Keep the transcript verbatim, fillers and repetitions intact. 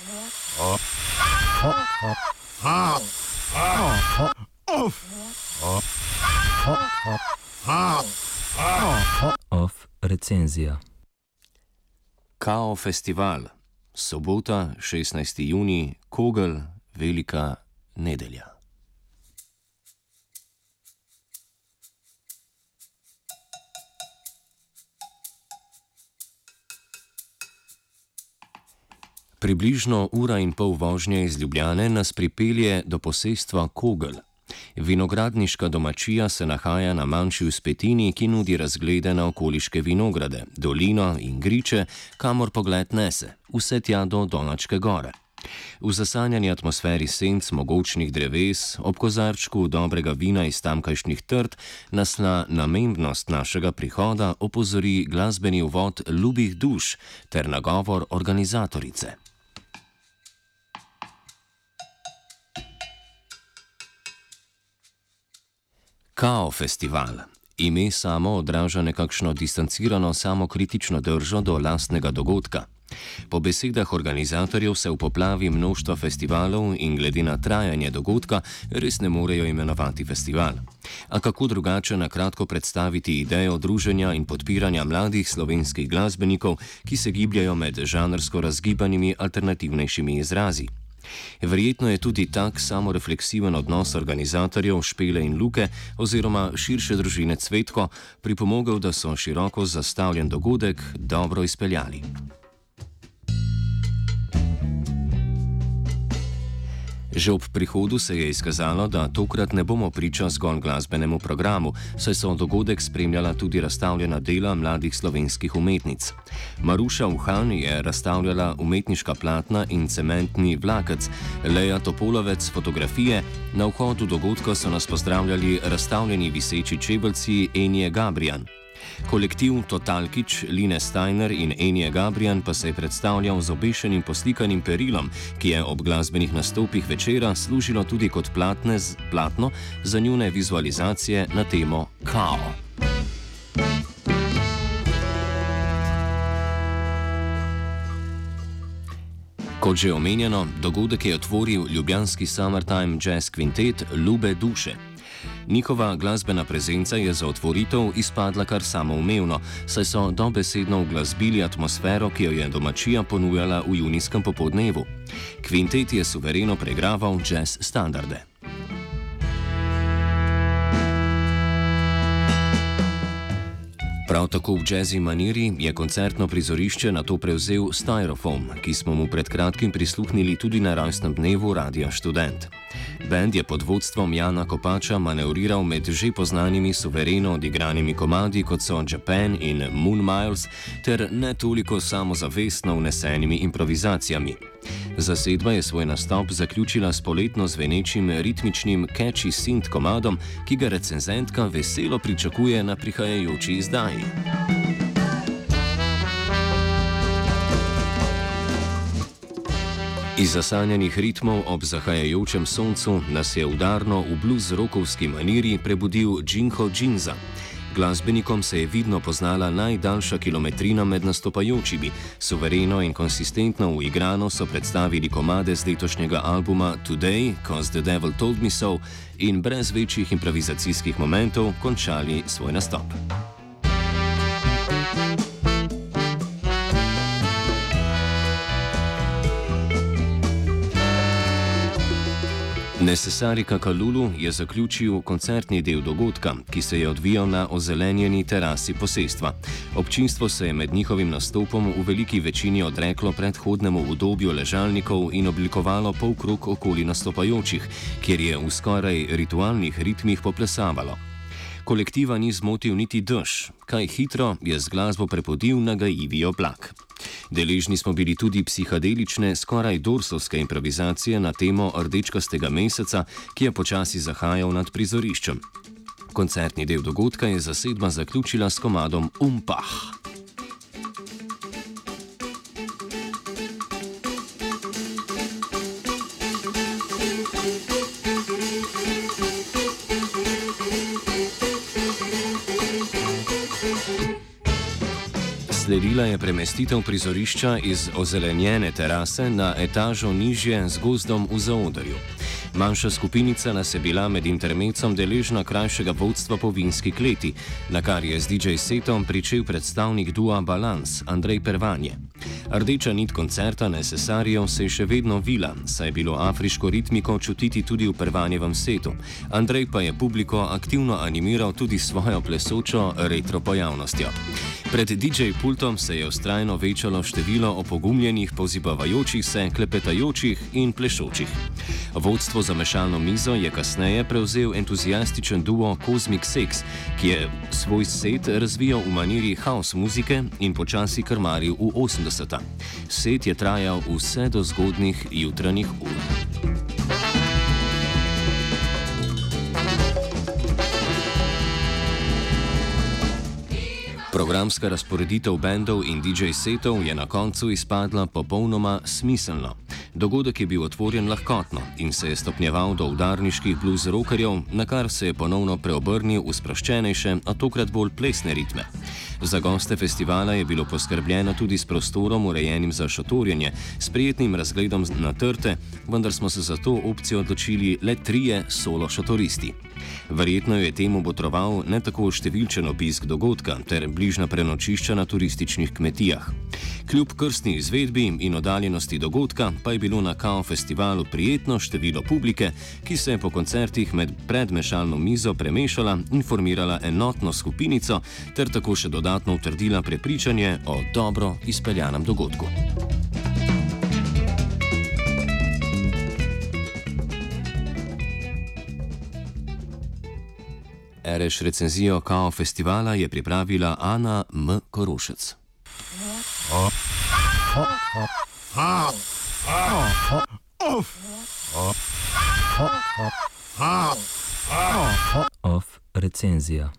Off recenzija. Kao festival. Sobota, šestnajsti junij, Kogel, Velika nedelja. Približno ura in pol vožnje iz Ljubljane nas pripelje do posestva Kogel. Vinogradniška domačija se nahaja na manjši vzpetini, ki nudi razglede na okoliške vinograde, dolino in griče, kamor pogled nese, vse tja do Donačke gore. V zasanjani atmosferi senc mogočnih dreves, ob kozarčku dobrega vina iz tamkajšnjih trd, nas na namembnost našega prihoda opozori glasbeni uvod Ljubih duš ter nagovor organizatorice. Kao festival. Ime samo odraža nekakšno distancirano samokritično držo do lastnega dogodka. Po besedah organizatorjev se v poplavi mnoštva festivalov in glede na trajanje dogodka res ne morejo imenovati festival. A kako drugače na kratko predstaviti idejo druženja in podpiranja mladih slovenskih glasbenikov, ki se gibljajo med žanrsko razgibanimi alternativnejšimi izrazi? Verjetno je tudi tak samorefleksiven odnos organizatorjev Špele in Luke oziroma širše družine Cvetko pripomogel, da so široko zastavljen dogodek dobro izpeljali. Že ob prihodu se je izkazalo, da tokrat ne bomo priča zgolj glasbenemu programu, saj so dogodek spremljala tudi razstavljena dela mladih slovenskih umetnic. Maruša Uhan je razstavljala umetniška platna in cementni vlakec, Leja Topolovec fotografije, na vhodu dogodka so nas pozdravljali razstavljeni viseči čeveljci Enije Gabrijan. Kolektiv Totalkič, Line Steiner in Enije Gabrijan pa se je predstavljal z obešenim poslikanim perilom, ki je ob glasbenih nastopih večera služilo tudi kot platne z, platno za njune vizualizacije na temo Kao. Kot že omenjeno, dogodek je otvoril ljubljanski Summertime Jazz Quintet Ljube duše. Njihova glasbena prezenca je za otvoritev izpadla kar samoumevno, saj so dobesedno uglasbili atmosfero, ki jo je domačija ponujala v junijskem popoldnevu. Kvintet je suvereno preigraval jazz standarde. Prav tako v jazzy maniri je koncertno prizorišče nato prevzel Styrofoam, ki smo mu pred kratkim prisluhnili tudi na rojstnem dnevu Radia Študent. Band je pod vodstvom Jana Kopača manevriral med že poznanimi suvereno odigranimi komadi, kot so Japan in Moon Miles, ter ne toliko samozavestno vnesenimi improvizacijami. Zasedba je svoj nastop zaključila s poletno zvenečim ritmičnim catchy synth komadom, ki ga recenzentka veselo pričakuje na prihajajoči izdaji. Iz zasanjanih ritmov ob zahajajočem soncu nas je udarno v blues-rokovski maniri prebudil Jinho Jinza. Glasbenikom se je vidno poznala najdaljša kilometrina med nastopajočimi, suvereno in konsistentno uigrano so predstavili komade z letošnjega albuma Today, 'Cause the Devil Told Me So in brez večjih improvizacijskih momentov končali svoj nastop. Necessary Kakalulu je zaključil koncertni del dogodka, ki se je odvijal na ozelenjeni terasi posestva. Občinstvo se je med njihovim nastopom v veliki večini odreklo predhodnemu udobju ležalnikov in oblikovalo polkrog okoli nastopajočih, kjer je v skoraj ritualnih ritmih poplesavalo. Kolektiva ni zmotil niti dež, kaj hitro je z glasbo prepodil nagajivi oblak. Deležni smo bili tudi psihadelične, skoraj dorsovske improvizacije na temo rdečkastega meseca, ki je počasi zahajal nad prizoriščem. Koncertni del dogodka je zasedba zaključila s komadom Umpah. Sledila je premestitev prizorišča iz ozelenjene terase na etažo nižje z gozdom v zaodrju. Manjša skupinica nas je bila med intermecom deležna krajšega vodstva po vinski kleti, na kar je z D J setom pričel predstavnik dua Balans Andrej Pervanje. Rdeča nit koncerta Necesarijev se je še vedno vila, saj je bilo afriško ritmiko čutiti tudi v Pervanjevem setu. Andrej pa je publiko aktivno animiral tudi svojo plesočo retro pojavnostjo. Pred D J pultom se je vztrajno večalo število opogumljenih, pozibavajočih se, klepetajočih in plešočih. Vodstvo za mešalno mizo je kasneje prevzel entuzijastičen duo Cosmic Sex, ki je svoj set razvijal v maniri house muzike in počasi krmaril v osemdeseta. Set je trajal vse do zgodnjih jutranjih ur. Programska razporeditev bendov in D J setov je na koncu izpadla popolnoma smiselno. Dogodek je bil otvorjen lahkotno in se je stopnjeval do udarniških blues rockerjev, na kar se je ponovno preobrnil v sproščenejše, a tokrat bolj plesne ritme. Za goste festivala je bilo poskrbljeno tudi s prostorom urejenim za šotorjenje, s prijetnim razgledom na trte, vendar smo se za to opcijo odločili le trije solo šotoristi. Verjetno je temu botroval ne tako številčen obisk dogodka ter bližnja prenočišča na turističnih kmetijah. Kljub krstni izvedbi in oddaljenosti dogodka pa je bilo na Kao festivalu prijetno število publike, ki se je po koncertih med predmešalno mizo premešala in formirala enotno skupinico ter tako še dodatno utrdila prepričanje o dobro izpeljanem dogodku. Ereš recenzijo Kao festivala je pripravila Ana M. Korošec. Off recenzija.